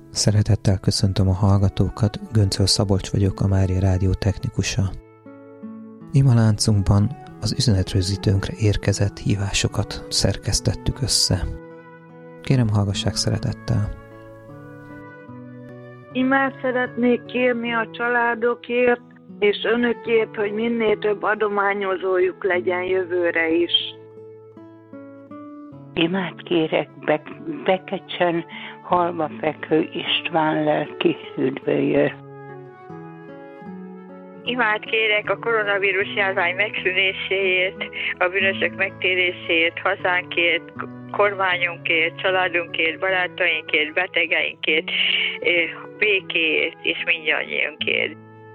Szeretettel köszöntöm a hallgatókat, Göncöl Szabolcs vagyok, a Mária Rádió technikusa. Ima láncunkban az üzenetrögzítőnkre érkezett hívásokat szerkesztettük össze. Kérem, hallgassák szeretettel! Imát szeretnék kérni a családokért, és önökért, hogy minél több adományozójuk legyen jövőre is. Imát kérek Bekecsen halva fekvő István lelki üdvöljön. Imát kérek a koronavírus járvány megszűnéséért, a bűnösök megtéréséért, hazánkért, kormányunkért, családunkért, barátainkért, betegeinkért, békéért és mindannyiunkért.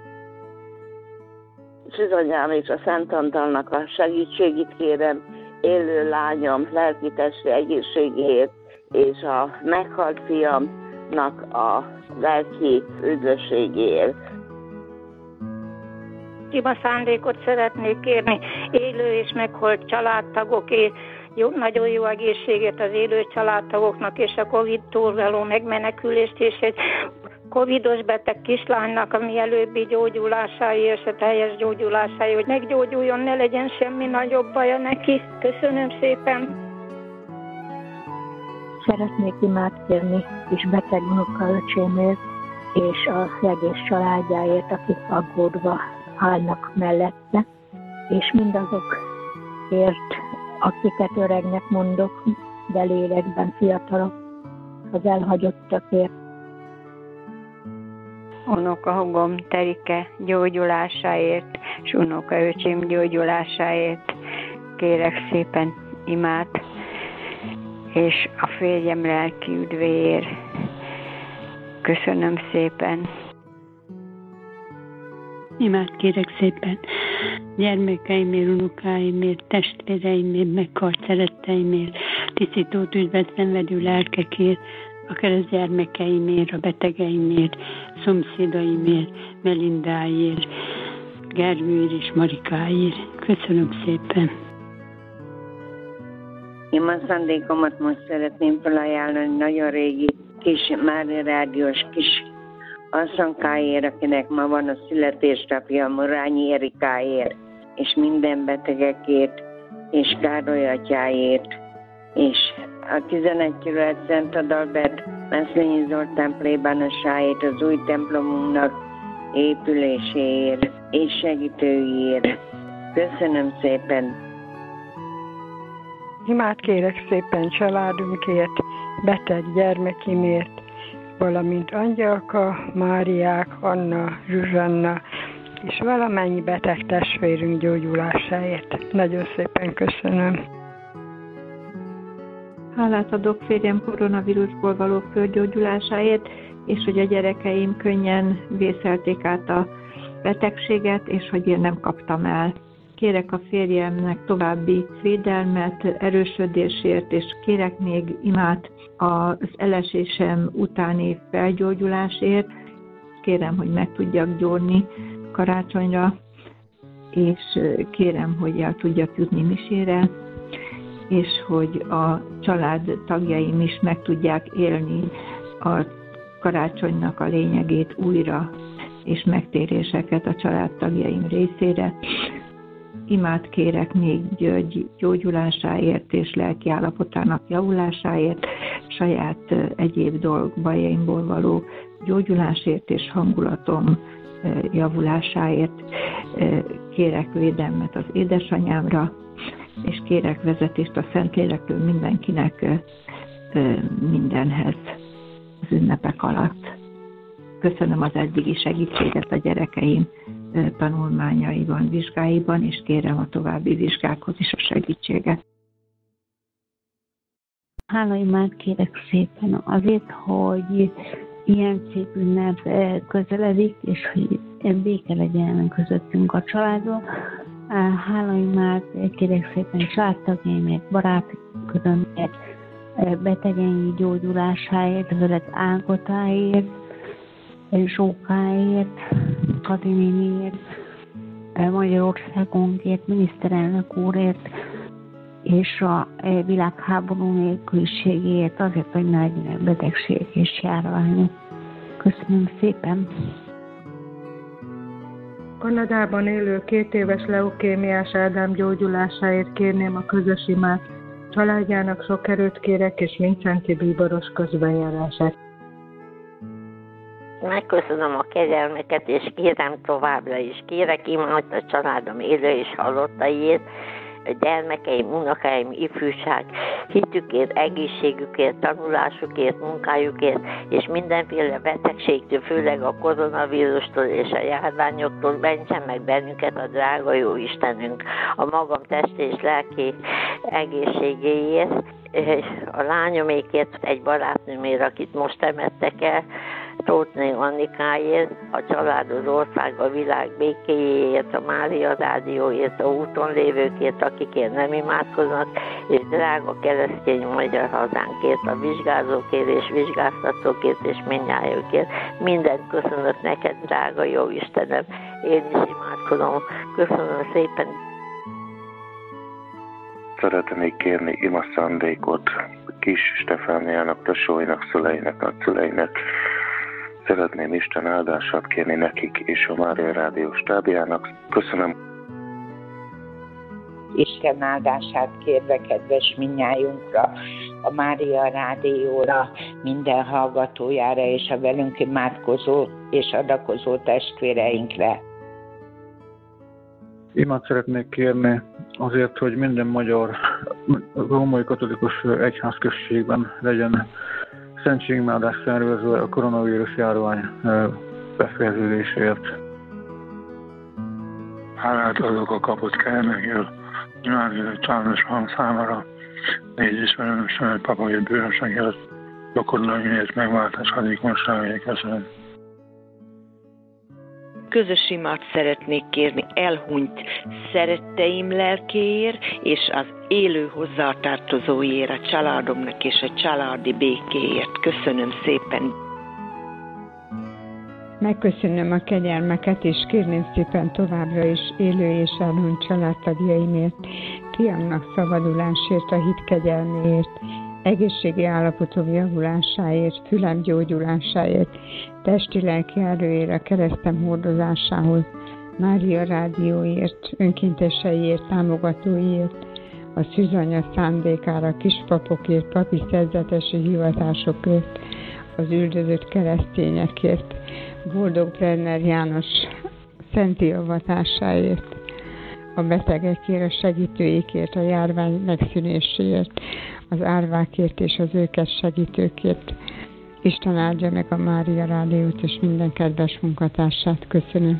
Szűzanyám és a Szent Antalnak a segítségét kérem, élő lányom lelki-testi egészségéért, és a meghalt fiamnak a lelki üdvösségéért. Ima szándékot szeretnék kérni élő és meghalt családtagokért, nagyon jó egészséget az élő családtagoknak, és a Covid-tól való megmenekülést, és egy covidos beteg kislánynak a mielőbbi gyógyulásáért, és a teljes gyógyulásáért, hogy meggyógyuljon, ne legyen semmi nagyobb baja neki. Köszönöm szépen! Szeretnék imát kérni kis beteg unokaöcsémért, és a egész családjáért, akik aggódva állnak mellette, és mindazokért, akiket öregnek mondok, de lélekben fiatalok, az elhagyottakért. Unokahúgom Terike gyógyulásáért, és unokaöcsém gyógyulásáért kérek szépen imát, és a férjem lelki üdvéért. Köszönöm szépen. Imát kérek szépen gyermekeimért, unokáimért, testvéreimért, meghalt szeretteimért, tisztító tűzben szenvedő lelkekért, a keresztgyermekeimért, a betegeimért, szomszédaimért, Melindáért, Gergőért és Marikáért. Köszönöm szépen. Ima szándékomat most szeretném felajánlani nagyon régi kis Mária Rádiós kis asszonkáért, akinek ma van a születésnapja, Morányi Erikáért, és minden betegekért, és Károly atyáért, és a 11 kerület Szent Adalbert Meszlényi Zoltán plébánosáért, az új templomunknak épüléséért és segítőiért. Köszönöm szépen! Imát kérek szépen családunkért, beteg gyermekimért, valamint Angyalka, Máriák, Anna, Zsuzsanna, és valamennyi beteg testvérünk gyógyulásáért. Nagyon szépen köszönöm. Hálát adok férjem koronavírusból való fölgyógyulásáért, és hogy a gyerekeim könnyen vészelték át a betegséget, és hogy én nem kaptam el. Kérek a férjemnek további védelmet, erősödésért, és kérek még imát az elesésem utáni felgyógyulásért. Kérem, hogy meg tudjak gyógyni karácsonyra, és kérem, hogy el tudjak jutni misére, és hogy a család tagjaim is meg tudják élni a karácsonynak a lényegét újra, és megtéréseket a családtagjaim részére. Imát kérek még György gyógyulásáért és lelki állapotának javulásáért, saját egyéb bajaimból való gyógyulásért és hangulatom javulásáért. Kérek védelmet az édesanyámra, és kérek vezetést a Szentlélektől mindenkinek mindenhez az ünnepek alatt. Köszönöm az eddigi segítséget a gyerekeim tanulmányaiban, vizsgáiban, és kérem a további vizsgákhoz is a segítséget. Hálaimát kérek szépen azért, hogy ilyen szép ünnep közeledik, és hogy béke legyen közöttünk a családban. Hálaimát kérek szépen családtagjaimért, barátkörömért, betegeim gyógyulásáért, Öreg Ágotáért, Zsókáért, Kadinéniért, Magyarországonkért, miniszterelnök úrért, és a világháború nélküliségéért, azért, hogy ne legyenek betegségek és járványok. Köszönöm szépen! Kanadában élő 2 éves leukémiás Ádám gyógyulásáért kérném a közös imát. Családjának sok erőt kérek, és Vincenti bíboros közbenjárását. Megköszönöm a kegyelmeket, és kérem továbbra is. Kérek imát a családom élő és halottaiért, a gyermekeim, unokáim, ifjúság, hitükért, egészségükért, tanulásukért, munkájukért, és mindenféle betegségtől, főleg a koronavírustól és a járványoktól mentsen meg bennünket a drága jó Istenünk, a magam testi és lelki egészségéért, és a lányomékért, egy barátnőmért, akit most temettek el, Tóthné Annikáért, a család, az ország, a világ békéjéért, a Mária Rádióért, a úton lévőkért, akikért nem imádkoznak, és drága keresztény magyar hazánkért, a vizsgázókért és vizsgáztatókért és mindnyájukért. Mindent köszönök neked, drága jó Istenem. Én is imádkozom. Köszönöm szépen. Szeretnék kérni ima szándékot Kis Stefániának, tesóinak, szüleinek, nagyszüleinek. Szeretném Isten áldását kérni nekik és a Mária Rádió stábjának. Köszönöm. Isten áldását kérve kedves mindnyájunkra, a Mária Rádióra, minden hallgatójára és a velünk imádkozó és adakozó testvéreinkre. Imát szeretnék kérni azért, hogy minden magyar római katolikus egyházközségben legyen szentségimádás szervezve a koronavírus járvány befejeződéséért. Hálát adok a kapott kegyelmekért, imádkozó családos hang számára, négy ismerősöm, papai bőrösségért, gyakorlóiért megváltás hadékonyságért. Köszönöm. Közös imát szeretnék kérni elhunyt szeretteim lelkéért, és az élő hozzátartozóért, a családomnak és a családi békéért. Köszönöm szépen. Megköszönöm a kegyelmeket, és kérném szépen továbbra is élő és elhunyt családtagjaimért, fiamnak szabadulásért, a hit kegyelméért, egészségi állapotom javulásáért, fülem gyógyulásáért, testi-lelki erőért, a keresztem hordozásához, Mária Rádióért, önkénteseiért, támogatóiért, a szűzanya szándékára, kispapokért, papi szerzetesi hivatásokért, az üldözött keresztényekért, Boldog Brenner János szenti avatásáért, a betegekért, a segítőikért, a járvány megszűnéséért, az árvákért és az őket segítőkért. Isten áldja meg a Mária Rádiót és minden kedves munkatársát. Köszönöm.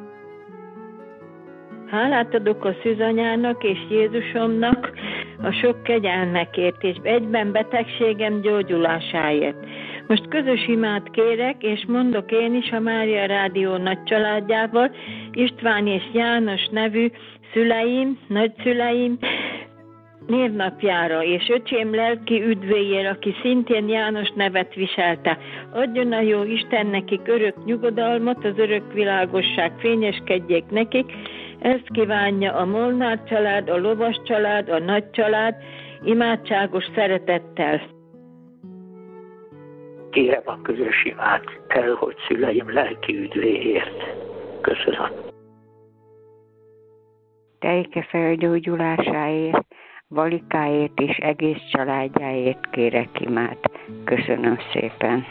Hálát adok a szűzanyának és Jézusomnak a sok kegyelmekért, és egyben betegségem gyógyulásáért. Most közös imát kérek, és mondok én is a Mária Rádió nagy családjával, István és János nevű szüleim, nagyszüleim névnapjára, és öcsém lelki üdvéért, aki szintén János nevet viselte. Adjon a jó Isten nekik örök nyugodalmat, az örök világosság fényeskedjék nekik. Ezt kívánja a Molnár család, a Lovas család, a nagy család, imádságos szeretettel. Kérem a közös imát elhunyt szüleim lelki üdvéért. Köszönöm. Teike felgyógyulásáért, Valikáért és egész családjáért kérek imát. Köszönöm szépen.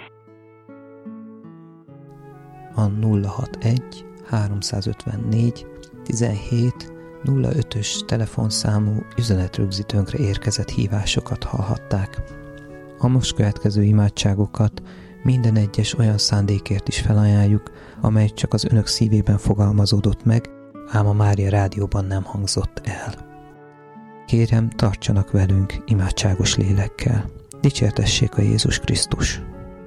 A 061 354 17 05-ös telefonszámú üzenetrögzítőnkre érkezett hívásokat hallhatták. A most következő imádságokat minden egyes olyan szándékért is felajánljuk, amely csak az önök szívében fogalmazódott meg, ám a Mária Rádióban nem hangzott el. Kérem, tartsanak velünk imádságos lélekkel. Dicsértessék a Jézus Krisztus!